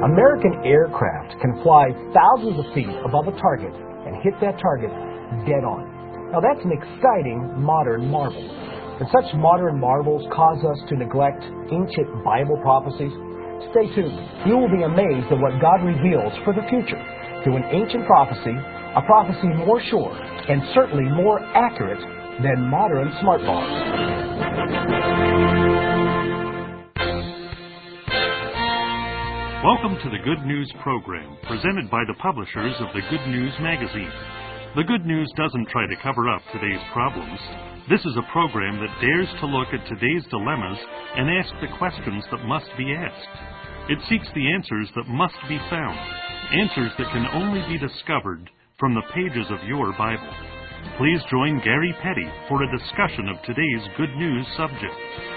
American aircraft can fly thousands of feet above a target and hit that target dead on. Now that's an exciting modern marvel. And such modern marvels cause us to neglect ancient Bible prophecies. Stay tuned. You will be amazed at what God reveals for the future through an ancient prophecy, a prophecy more sure and certainly more accurate than modern smart bombs. Welcome to the Good News program, presented by the publishers of the Good News magazine. The Good News doesn't try to cover up today's problems. This is a program that dares to look at today's dilemmas and ask the questions that must be asked. It seeks the answers that must be found, answers that can only be discovered from the pages of your Bible. Please join Gary Petty for a discussion of today's Good News subject.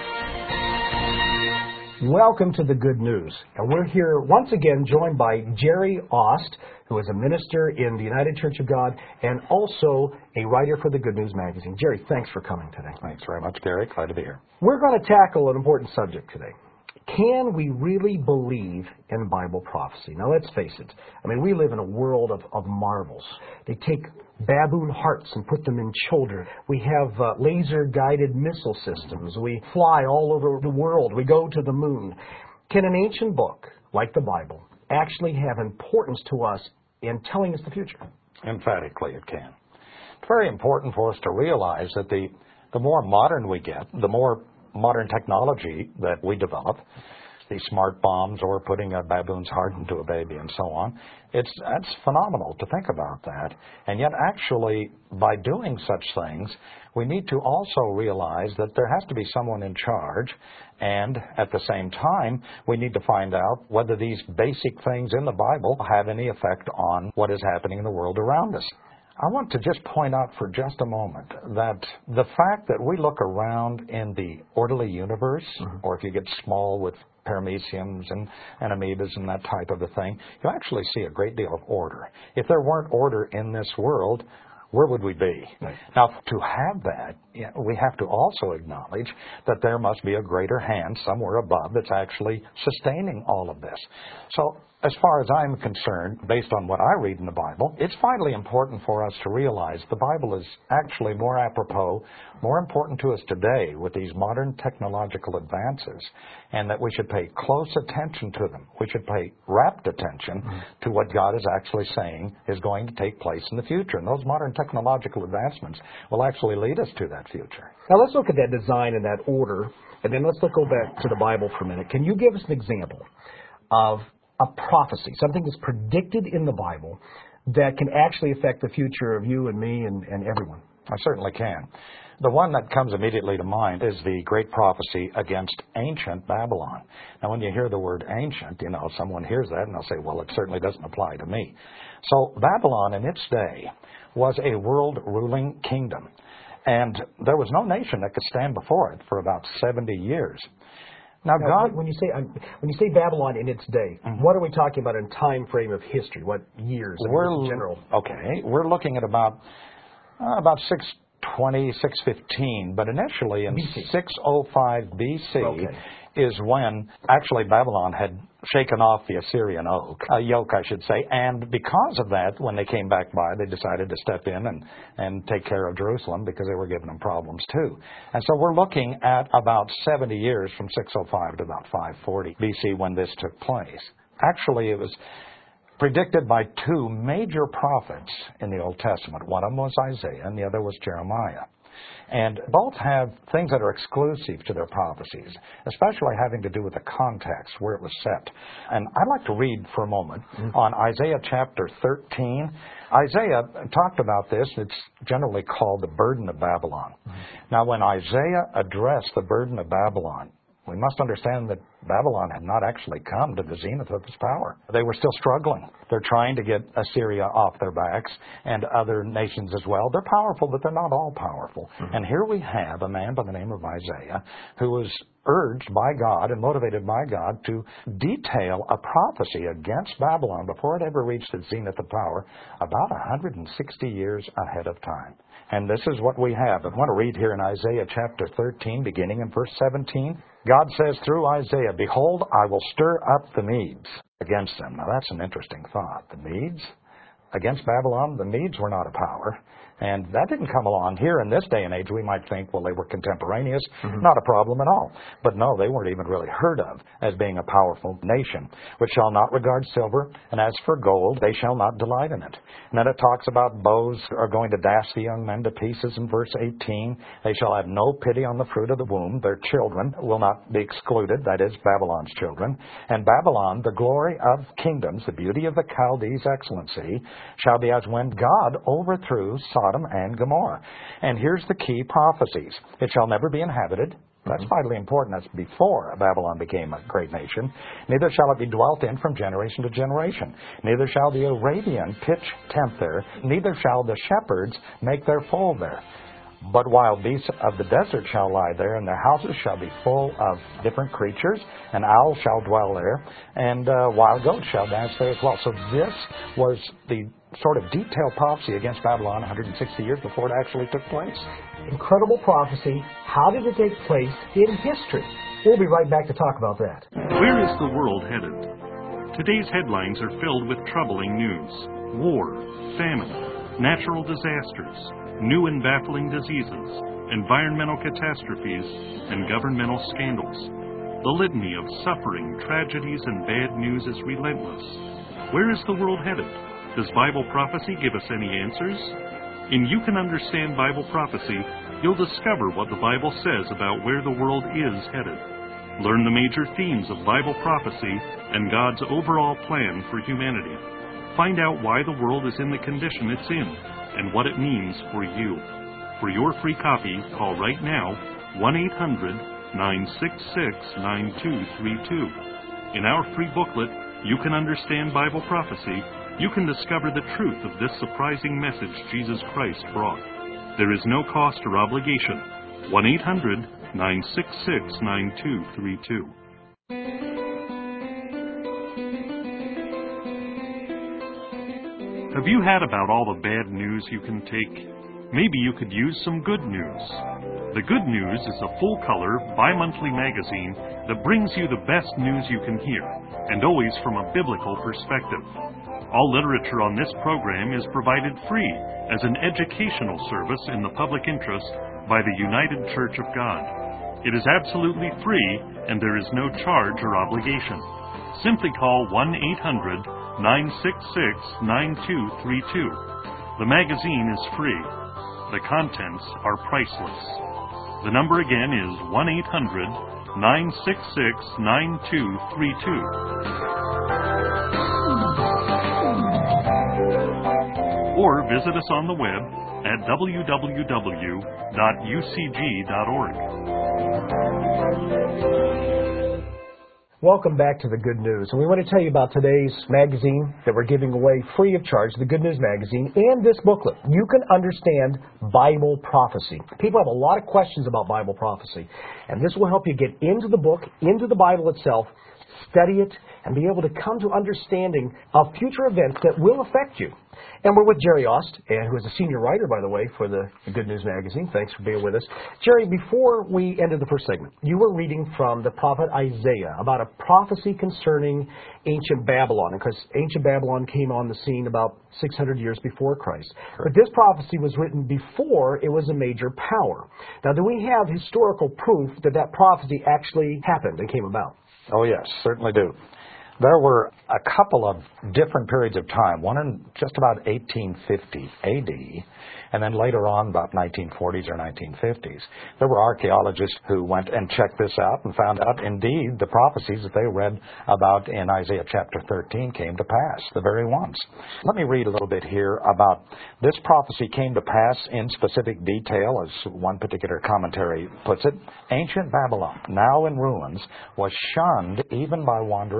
Welcome to the Good News. And we're here once again joined by Jerry Ost, who is a minister in the United Church of God and also a writer for the Good News magazine. Jerry, thanks for coming today. Thanks very much, Gary. Glad to be here. We're going to tackle an important subject today. Can we really believe in Bible prophecy? Now, let's face it. I mean, we live in a world of marvels. They take baboon hearts and put them in children. We have laser-guided missile systems. We fly all over the world. We go to the moon. Can an ancient book, like the Bible, actually have importance to us in telling us the future? Emphatically, it can. It's very important for us to realize that the more modern we get, the more modern technology that we develop, these smart bombs or putting a baboon's heart into a baby and so on, that's phenomenal to think about that. And yet actually, by doing such things, we need to also realize that there has to be someone in charge, and at the same time, we need to find out whether these basic things in the Bible have any effect on what is happening in the world around us. I want to just point out for just a moment that the fact that we look around in the orderly universe, or if you get small with parameciums and amoebas and that type of a thing, you actually see a great deal of order. If there weren't order in this world, where would we be? Right. Now, to have that, we have to also acknowledge that there must be a greater hand somewhere above that's actually sustaining all of this. So, as far as I'm concerned, based on what I read in the Bible, it's vitally important for us to realize the Bible is actually more apropos, more important to us today with these modern technological advances, and that we should pay close attention to them. We should pay rapt attention to what God is actually saying is going to take place in the future. And those modern technological advancements will actually lead us to that future. Now let's look at that design and that order, and then let's go back to the Bible for a minute. Can you give us an example of a prophecy, something that's predicted in the Bible that can actually affect the future of you and me and everyone? I certainly can. The one that comes immediately to mind is the great prophecy against ancient Babylon. Now, when you hear the word ancient, someone hears that and they'll say, well, it certainly doesn't apply to me. So Babylon in its day was a world-ruling kingdom, and there was no nation that could stand before it for about 70 years. Now, God, when you say Babylon in its day, what are we talking about in time frame of history? What years in general? Okay, we're looking at about 620, 615, but initially in BC. 605 BC is when actually Babylon had shaken off the Assyrian yoke, I should say, and because of that, when they came back by, they decided to step in and take care of Jerusalem because they were giving them problems too. And so we're looking at about 70 years from 605 to about 540 BC when this took place. Actually, it was predicted by two major prophets in the Old Testament. One of them was Isaiah and the other was Jeremiah. And both have things that are exclusive to their prophecies, especially having to do with the context where it was set. And I'd like to read for a moment on Isaiah chapter 13. Isaiah talked about this. It's generally called the burden of Babylon. Now, when Isaiah addressed the burden of Babylon, we must understand that Babylon had not actually come to the zenith of its power. They were still struggling. They're trying to get Assyria off their backs and other nations as well. They're powerful, but they're not all powerful. And here we have a man by the name of Isaiah who was urged by God and motivated by God to detail a prophecy against Babylon before it ever reached its zenith of power about 160 years ahead of time. And this is what we have. I want to read here in Isaiah chapter 13, beginning in verse 17. God says through Isaiah, "Behold, I will stir up the Medes against them." Now that's an interesting thought. The Medes against Babylon? The Medes were not a power. And that didn't come along here in this day and age. We might think, well, they were contemporaneous. Not a problem at all. But no, they weren't even really heard of as being a powerful nation, which shall not regard silver, and as for gold, they shall not delight in it. And then it talks about bows are going to dash the young men to pieces in verse 18. They shall have no pity on the fruit of the womb. Their children will not be excluded, that is, Babylon's children. And Babylon, the glory of kingdoms, the beauty of the Chaldees' excellency, shall be as when God overthrew Sodom and Gomorrah. And here's the key prophecies. It shall never be inhabited. That's vitally important. That's before Babylon became a great nation. Neither shall it be dwelt in from generation to generation. Neither shall the Arabian pitch tent there. Neither shall the shepherds make their fold there. But wild beasts of the desert shall lie there, and their houses shall be full of different creatures, and owls shall dwell there, and wild goats shall dance there as well. So this was the sort of detailed prophecy against Babylon 160 years before it actually took place. Incredible prophecy. How did it take place in history? We'll be right back to talk about that. Where is the world headed? Today's headlines are filled with troubling news. War, famine, natural disasters, new and baffling diseases, environmental catastrophes, and governmental scandals. The litany of suffering, tragedies, and bad news is relentless. Where is the world headed? Does Bible prophecy give us any answers? In You Can Understand Bible Prophecy, you'll discover what the Bible says about where the world is headed. Learn the major themes of Bible prophecy and God's overall plan for humanity. Find out why the world is in the condition it's in and what it means for you. For your free copy, call right now 1-800-966-9232. In our free booklet, You Can Understand Bible Prophecy, you can discover the truth of this surprising message Jesus Christ brought. There is no cost or obligation. 1-800-966-9232. Have you had about all the bad news you can take? Maybe you could use some good news. The Good News is a full-color, bi-monthly magazine that brings you the best news you can hear, and always from a biblical perspective. All literature on this program is provided free as an educational service in the public interest by the United Church of God. It is absolutely free, and there is no charge or obligation. Simply call 1-800-966-9232. The magazine is free. The contents are priceless. The number again is 1-800-966-9232. Or visit us on the web at www.ucg.org. Welcome back to the Good News. And we want to tell you about today's magazine that we're giving away free of charge, the Good News Magazine, and this booklet. You Can Understand Bible Prophecy. People have a lot of questions about Bible prophecy, and this will help you get into the book, into the Bible itself, study it, and be able to come to understanding of future events that will affect you. And we're with Jerry Ost, who is a senior writer, by the way, for the Good News Magazine. Thanks for being with us. Jerry, before we ended the first segment, you were reading from the prophet Isaiah about a prophecy concerning ancient Babylon, because ancient Babylon came on the scene about 600 years before Christ. But this prophecy was written before it was a major power. Now, do we have historical proof that that prophecy actually happened and came about? Oh, yes, certainly do. There were a couple of different periods of time, one in just about 1850 A.D., and then later on, about 1940s or 1950s. There were archaeologists who went and checked this out and found out, indeed, the prophecies that they read about in Isaiah chapter 13 came to pass, the very ones. Let me read a little bit here about this prophecy came to pass in specific detail, as one particular commentary puts it. Ancient Babylon, now in ruins, was shunned even by wandering nomads.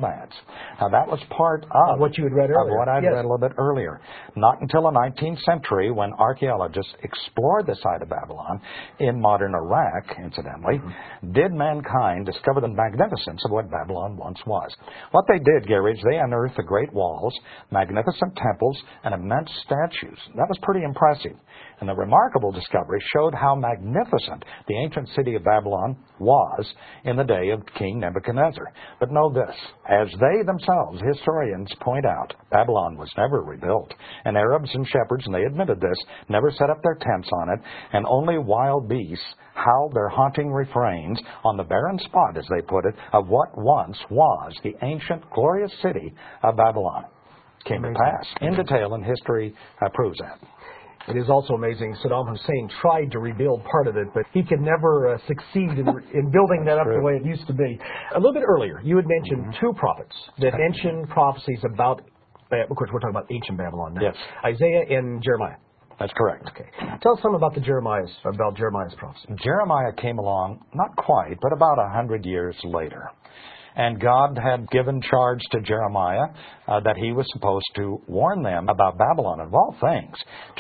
nomads. Now, that was part of what you had read earlier. Of what I'd read a little bit earlier. Not until the 19th century, when archaeologists explored the site of Babylon in modern Iraq, incidentally, did mankind discover the magnificence of what Babylon once was. What they did, Gary, is they unearthed the great walls, magnificent temples, and immense statues. That was pretty impressive. And the remarkable discovery showed how magnificent the ancient city of Babylon was in the day of King Nebuchadnezzar. But know this, as they themselves, historians, point out, Babylon was never rebuilt. And Arabs and shepherds, and they admitted this, never set up their tents on it, and only wild beasts howled their haunting refrains on the barren spot, as they put it, of what once was the ancient glorious city of Babylon. Came to pass. In detail, and history proves that. It is also amazing Saddam Hussein tried to rebuild part of it, but he could never succeed in building that up the way it used to be. A little bit earlier, you had mentioned two prophets that mentioned prophecies about, of course, we're talking about ancient Babylon now. Yes. Isaiah and Jeremiah. That's correct. Okay. Tell us something about Jeremiah's prophecy. Jeremiah came along, not quite, but about 100 years later. And God had given charge to Jeremiah that he was supposed to warn them about Babylon. Of all things,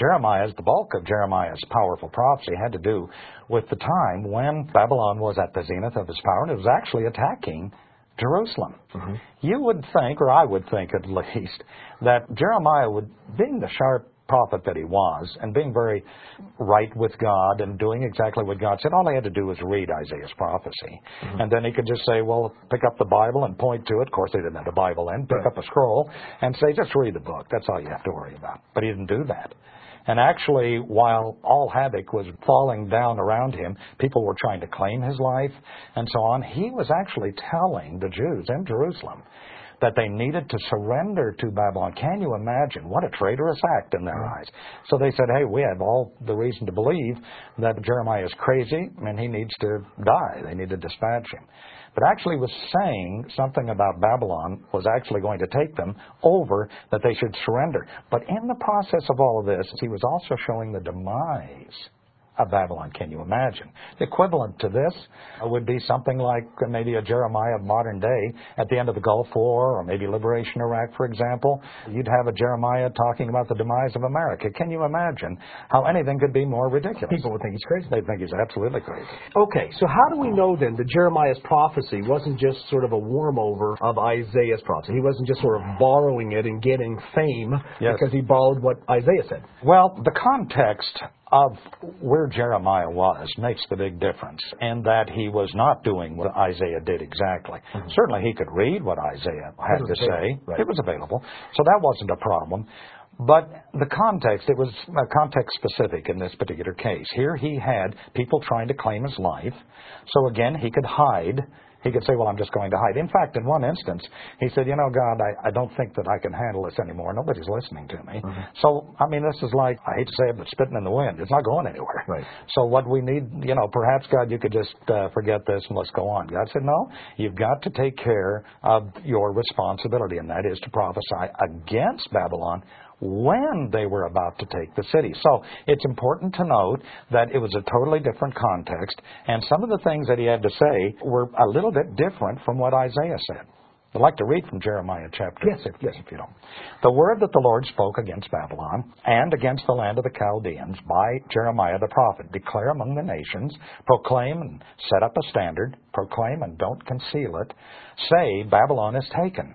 the bulk of Jeremiah's powerful prophecy had to do with the time when Babylon was at the zenith of its power, and it was actually attacking Jerusalem. You would think, or I would think at least, that Jeremiah would, being the sharp prophet that he was, and being very right with God and doing exactly what God said, all he had to do was read Isaiah's prophecy. And then he could just say, well, pick up the Bible and point to it. Of course, they didn't have the Bible then. Pick up a scroll and say, just read the book. That's all you have to worry about. But he didn't do that. And actually, while all havoc was falling down around him, people were trying to claim his life and so on, he was actually telling the Jews in Jerusalem that they needed to surrender to Babylon. Can you imagine? What a traitorous act in their eyes. So they said, hey, we have all the reason to believe that Jeremiah is crazy and he needs to die. They need to dispatch him. But actually was saying something about Babylon was actually going to take them over, that they should surrender. But in the process of all of this, he was also showing the demise of Babylon. Can you imagine? The equivalent to this would be something like maybe a Jeremiah of modern day at the end of the Gulf War, or maybe Liberation Iraq, for example. You'd have a Jeremiah talking about the demise of America. Can you imagine how anything could be more ridiculous? People would think he's crazy. They'd think he's absolutely crazy. Okay, so how do we know then that Jeremiah's prophecy wasn't just sort of a warm-over of Isaiah's prophecy? He wasn't just sort of borrowing it and getting fame because he borrowed what Isaiah said. Well, the context of where Jeremiah was makes the big difference, in that he was not doing what Isaiah did exactly. Certainly he could read what Isaiah had to say. It was available. So that wasn't a problem. But the context, it was context specific in this particular case. Here he had people trying to claim his life. So again, he could hide. He could say, well, I'm just going to hide. In fact, in one instance, he said, you know, God, I don't think that I can handle this anymore. Nobody's listening to me. So, I mean, this is like, I hate to say it, but spitting in the wind. It's not going anywhere. So what we need, you know, perhaps, God, you could just forget this and let's go on. God said, no, you've got to take care of your responsibility, and that is to prophesy against Babylon when they were about to take the city. So it's important to note that it was a totally different context, and some of the things that he had to say were a little bit different from what Isaiah said. I'd like to read from Jeremiah chapter 15, if you don't. The word that the Lord spoke against Babylon and against the land of the Chaldeans by Jeremiah the prophet. Declare among the nations, proclaim and set up a standard, proclaim and don't conceal it. Say, Babylon is taken.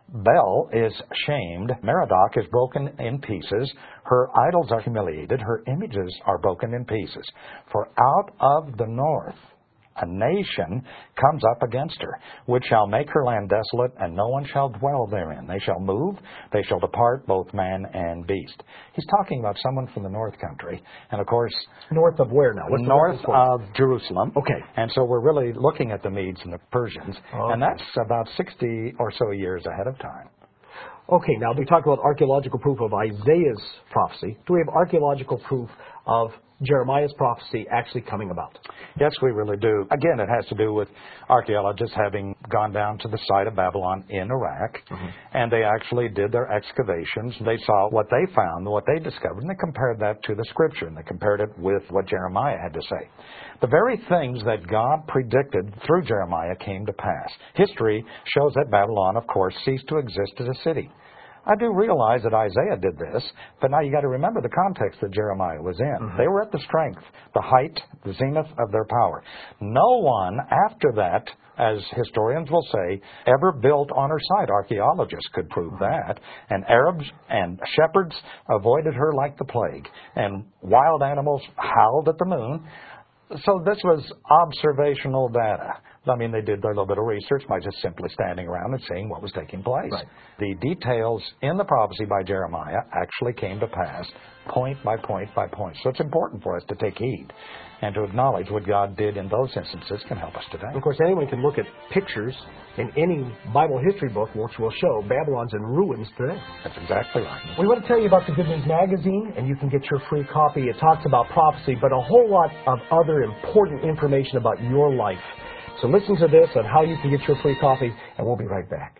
Bel is shamed, Merodach is broken in pieces, her idols are humiliated, her images are broken in pieces. For out of the north a nation comes up against her, which shall make her land desolate, and no one shall dwell therein. They shall move, they shall depart, both man and beast. He's talking about someone from the north country, and of course... North of where now? What's north of Jerusalem. Okay. And so we're really looking at the Medes and the Persians, and that's about 60 or so years ahead of time. Okay, now we talked about archaeological proof of Isaiah's prophecy. Do we have archaeological proof of Jeremiah's prophecy actually coming about? Yes, we really do. Again, it has to do with archaeologists having gone down to the site of Babylon in Iraq, and they actually did their excavations. They saw what they found, what they discovered, and they compared that to the Scripture, and they compared it with what Jeremiah had to say. The very things that God predicted through Jeremiah came to pass. History shows that Babylon, of course, ceased to exist as a city. I do realize that Isaiah did this, but now you got to remember the context that Jeremiah was in. They were at the strength, the height, the zenith of their power. No one after that, as historians will say, ever built on her site. Archaeologists could prove that. And Arabs and shepherds avoided her like the plague. And wild animals howled at the moon. So this was observational data. I mean, they did their little bit of research by just simply standing around and seeing what was taking place. Right. The details in the prophecy by Jeremiah actually came to pass point by point by point. So it's important for us to take heed and to acknowledge what God did in those instances can help us today. Of course, anyone can look at pictures in any Bible history book which will show Babylon's in ruins today. That's exactly right. We want to tell you about the Good News Magazine, and you can get your free copy. It talks about prophecy, but a whole lot of other important information about your life. So listen to this on how you can get your free copy, and we'll be right back.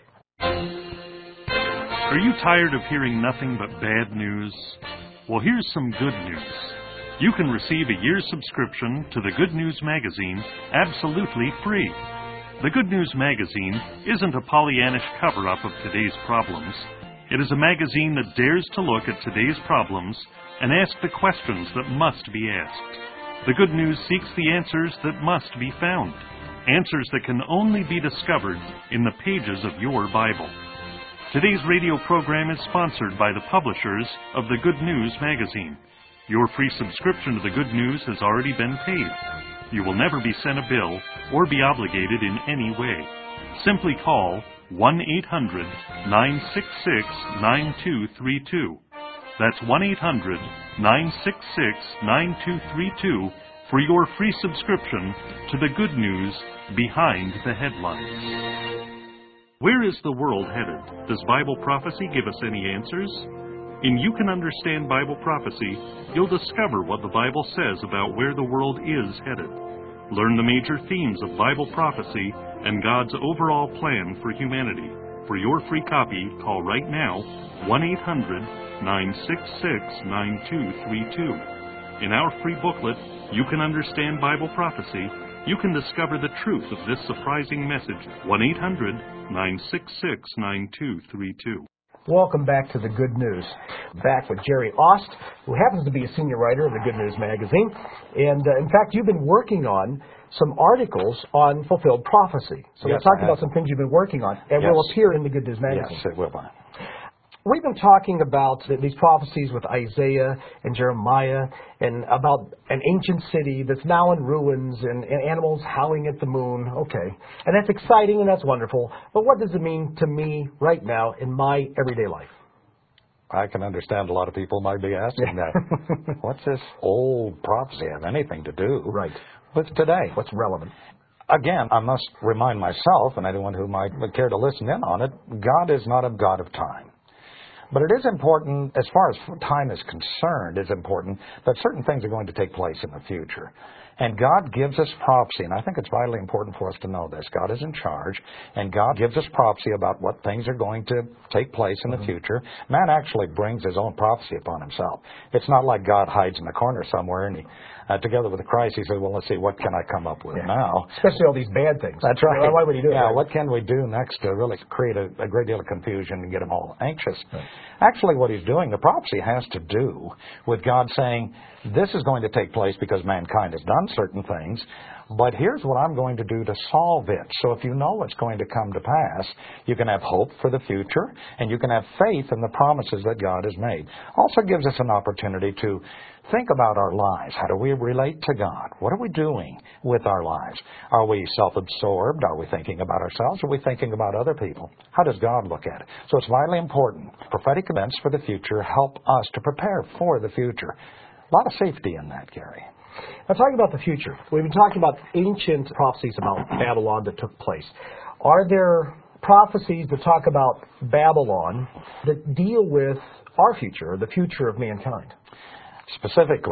Are you tired of hearing nothing but bad news? Well, here's some good news. You can receive a year's subscription to the Good News Magazine absolutely free. The Good News Magazine isn't a Pollyannish cover-up of today's problems. It is a magazine that dares to look at today's problems and ask the questions that must be asked. The Good News seeks the answers that must be found. Answers that can only be discovered in the pages of your Bible. Today's radio program is sponsored by the publishers of the Good News Magazine. Your free subscription to the Good News has already been paid. You will never be sent a bill or be obligated in any way. Simply call 1-800-966-9232. That's 1-800-966-9232 for your free subscription to the Good News Behind the Headlines. Where is the world headed? Does Bible prophecy give us any answers? In You Can Understand Bible Prophecy, you'll discover what the Bible says about where the world is headed. Learn the major themes of Bible prophecy and God's overall plan for humanity. For your free copy, call right now 1-800-966-9232. In our free booklet, You Can Understand Bible Prophecy, you can discover the truth of this surprising message. 1-800-966-9232. Welcome back to the Good News. Back with Jerry Ost, who happens to be a senior writer of the Good News Magazine. And in fact, you've been working on some articles on fulfilled prophecy. So Yes, let's talk about some things you've been working on, and will appear in the Good News Magazine. Yes, it will. We've been talking about these prophecies with Isaiah and Jeremiah and about an ancient city that's now in ruins and animals howling at the moon. Okay. And that's exciting and that's wonderful. But what does it mean to me right now in my everyday life? I can understand a lot of people might be asking that. What's this old prophecy have anything to do with today? What's relevant? Again, I must remind myself and anyone who might care to listen in on it, God is not a God of time. But it is important, as far as time is concerned, it's important that certain things are going to take place in the future. And God gives us prophecy, and I think it's vitally important for us to know this. God is in charge, and God gives us prophecy about what things are going to take place in the future. Man actually brings his own prophecy upon himself. It's not like God hides in the corner somewhere, and he, together with Christ, he says, well, let's see, what can I come up with now? Especially all these bad things. That's right. Why would he do it? Yeah, what can we do next to really create a great deal of confusion and get them all anxious? Right. Actually, what he's doing, the prophecy has to do with God saying, this is going to take place because mankind has done certain things, but here's what I'm going to do to solve it. So if you know what's going to come to pass, you can have hope for the future, and you can have faith in the promises that God has made. Also gives us an opportunity to think about our lives. How do we relate to God? What are we doing with our lives? Are we self-absorbed? Are we thinking about ourselves? Are we thinking about other people? How does God look at it? So it's vitally important. Prophetic events for the future help us to prepare for the future. A lot of safety in that, Gary. Now, talking about the future, we've been talking about ancient prophecies about Babylon that took place. Are there prophecies that talk about Babylon that deal with our future, or the future of mankind? Specifically,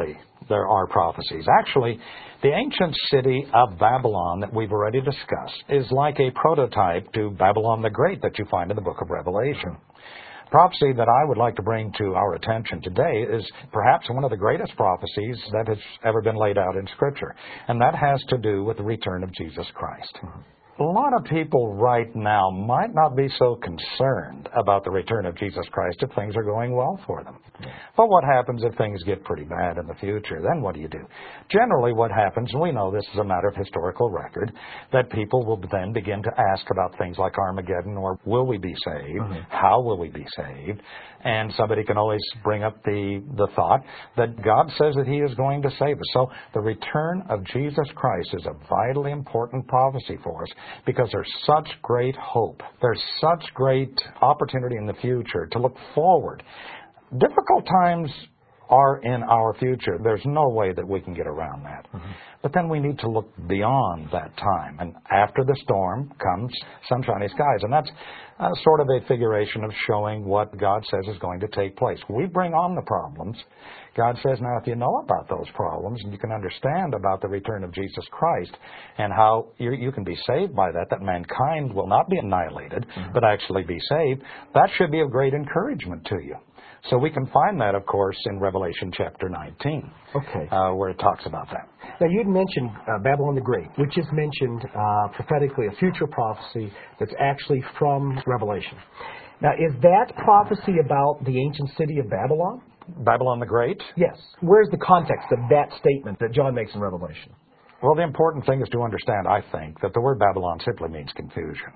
there are prophecies. Actually, the ancient city of Babylon that we've already discussed is like a prototype to Babylon the Great that you find in the book of Revelation. Prophecy that I would like to bring to our attention today is perhaps one of the greatest prophecies that has ever been laid out in Scripture, and that has to do with the return of Jesus Christ. A lot of people right now might not be so concerned about the return of Jesus Christ if things are going well for them. But what happens if things get pretty bad in the future? Then what do you do? Generally what happens, and we know this is a matter of historical record, that people will then begin to ask about things like Armageddon, or will we be saved? How will we be saved? And somebody can always bring up the thought that God says that He is going to save us. So the return of Jesus Christ is a vitally important prophecy for us, because there's such great hope. There's such great opportunity in the future to look forward. Difficult times are in our future. There's no way that we can get around that. But then we need to look beyond that time. And after the storm comes sunshiny skies. And that's sort of a figuration of showing what God says is going to take place. We bring on the problems. God says, now, if you know about those problems and you can understand about the return of Jesus Christ and how you can be saved by that mankind will not be annihilated, but actually be saved, that should be of great encouragement to you. So we can find that, of course, in Revelation chapter 19, where it talks about that. Now, you'd mentioned Babylon the Great, which is mentioned prophetically, a future prophecy that's actually from Revelation. Now, is that prophecy about the ancient city of Babylon? Babylon the Great? Yes. Where's the context of that statement that John makes in Revelation? Well, the important thing is to understand, I think, that the word Babylon simply means confusion.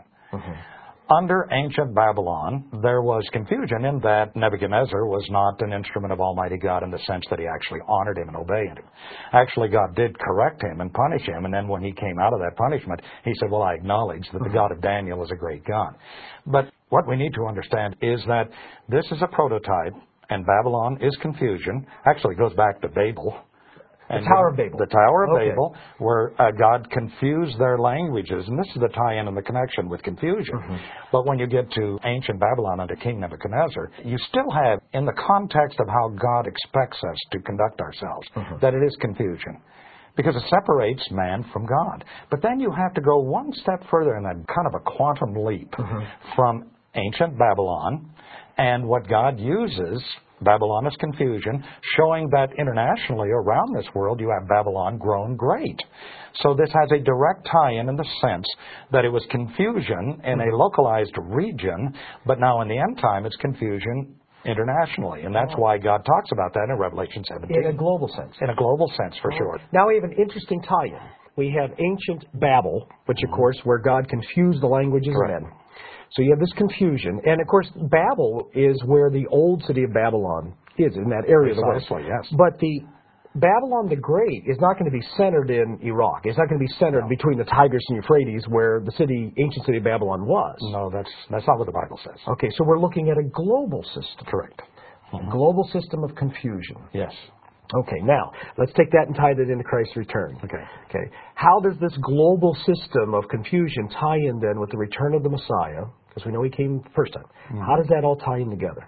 Under ancient Babylon, there was confusion in that Nebuchadnezzar was not an instrument of Almighty God in the sense that he actually honored Him and obeyed Him. Actually, God did correct him and punish him, and then when he came out of that punishment, he said, well, I acknowledge that the God of Daniel is a great God. But what we need to understand is that this is a prototype, and Babylon is confusion. Actually, it goes back to Babel. The Tower of Babel. The Tower of Babel, where God confused their languages. And this is the tie-in and the connection with confusion. But when you get to ancient Babylon under King Nebuchadnezzar, you still have, in the context of how God expects us to conduct ourselves, that it is confusion. Because it separates man from God. But then you have to go one step further in that kind of a quantum leap from ancient Babylon and what God uses. Babylon is confusion, showing that internationally around this world you have Babylon grown great. So this has a direct tie-in the sense that it was confusion in a localized region, but now in the end time it's confusion internationally. And that's why God talks about that in Revelation 17. In a global sense. In a global sense, for sure. Now we have an interesting tie-in. We have ancient Babel, which of course where God confused the languages of men. So you have this confusion. And, of course, Babel is where the old city of Babylon is, in that area of the world. Yes. But the Babylon the Great is not going to be centered in Iraq. It's not going to be centered between the Tigris and Euphrates where the ancient city of Babylon was. No, that's not what the Bible says. Okay, so we're looking at a global system. Correct. A global system of confusion. Yes. Okay, now, let's take that and tie that into Christ's return. Okay. How does this global system of confusion tie in then with the return of the Messiah? Because we know He came the first time. How does that all tie in together?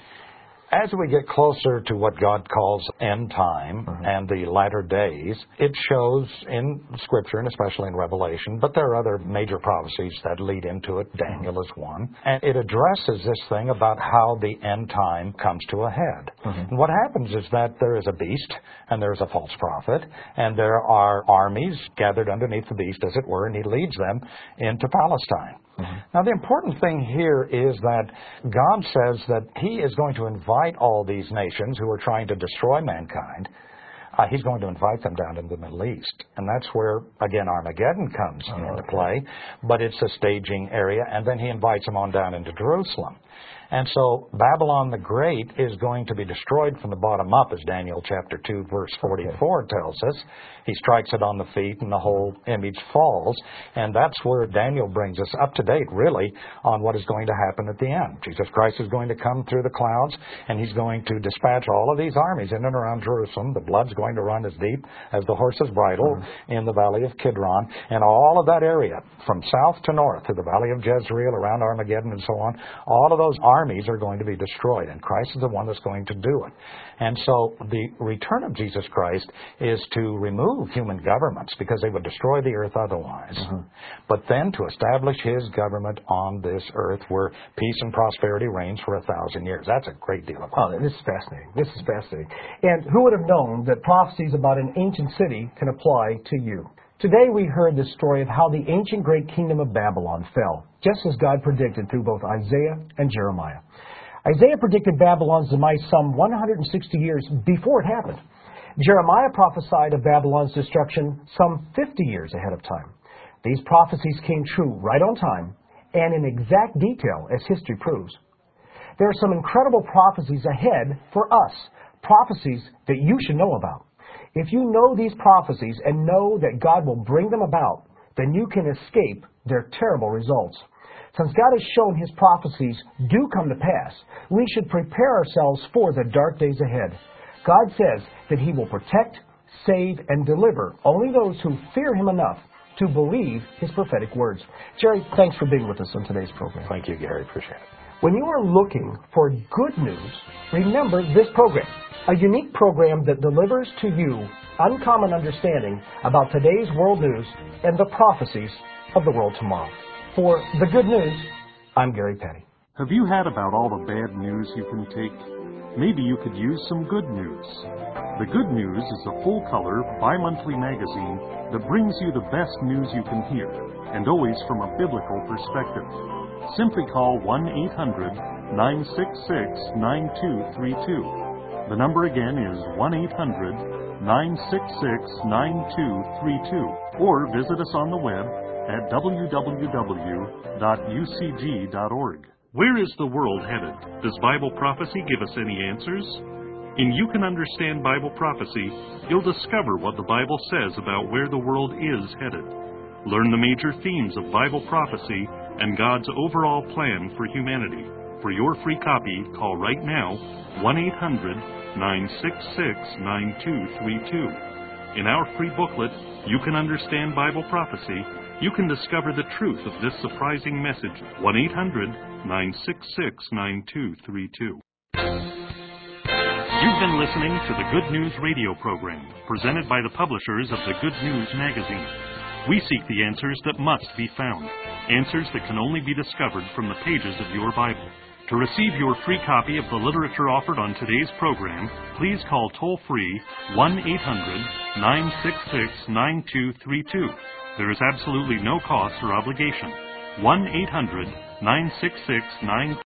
As we get closer to what God calls end time and the latter days, it shows in Scripture, and especially in Revelation, but there are other major prophecies that lead into it. Daniel is one. And it addresses this thing about how the end time comes to a head. And what happens is that there is a beast, and there is a false prophet, and there are armies gathered underneath the beast, as it were, and he leads them into Palestine. Now, the important thing here is that God says that He is going to invite all these nations who are trying to destroy mankind. He's going to invite them down into the Middle East. And that's where, again, Armageddon comes into play. But it's a staging area, and then He invites them on down into Jerusalem. And so Babylon the Great is going to be destroyed from the bottom up, as Daniel chapter 2, verse 44 tells us. He strikes it on the feet, and the whole image falls. And that's where Daniel brings us up to date, really, on what is going to happen at the end. Jesus Christ is going to come through the clouds, and He's going to dispatch all of these armies in and around Jerusalem. The blood's going to run as deep as the horse's bridle in the valley of Kidron. And all of that area, from south to north, to the valley of Jezreel, around Armageddon and so on, all of those armies are going to be destroyed, and Christ is the one that's going to do it. And so the return of Jesus Christ is to remove human governments because they would destroy the earth otherwise, but then to establish his government on this earth where peace and prosperity reigns for 1,000 years. That's a great deal of hope. Oh, this is fascinating. This is fascinating. And who would have known that prophecies about an ancient city can apply to you? Today we heard the story of how the ancient great kingdom of Babylon fell, just as God predicted through both Isaiah and Jeremiah. Isaiah predicted Babylon's demise some 160 years before it happened. Jeremiah prophesied of Babylon's destruction some 50 years ahead of time. These prophecies came true right on time and in exact detail, as history proves. There are some incredible prophecies ahead for us, prophecies that you should know about. If you know these prophecies and know that God will bring them about, then you can escape their terrible results. Since God has shown his prophecies do come to pass, we should prepare ourselves for the dark days ahead. God says that he will protect, save, and deliver only those who fear him enough to believe his prophetic words. Jerry, thanks for being with us on today's program. Thank you, Gary. Appreciate it. When you are looking for good news, remember this program, a unique program that delivers to you uncommon understanding about today's world news and the prophecies of the world tomorrow. For The Good News, I'm Gary Petty. Have you had about all the bad news you can take? Maybe you could use some good news. The Good News is a full-color, bi-monthly magazine that brings you the best news you can hear, and always from a biblical perspective. Simply call 1-800-966-9232. The number again is 1-800-966-9232. Or visit us on the web at www.ucg.org. Where is the world headed? Does Bible prophecy give us any answers? In You Can Understand Bible Prophecy, you'll discover what the Bible says about where the world is headed. Learn the major themes of Bible prophecy and God's overall plan for humanity. For your free copy, call right now 1-800-966-9232. In our free booklet, You Can Understand Bible Prophecy, you can discover the truth of this surprising message. 1-800-966-9232. You've been listening to the Good News radio program, presented by the publishers of the Good News magazine. We seek the answers that must be found, answers that can only be discovered from the pages of your Bible. To receive your free copy of the literature offered on today's program, please call toll-free 1-800-966-9232. There is absolutely no cost or obligation. 1-800-966-9232.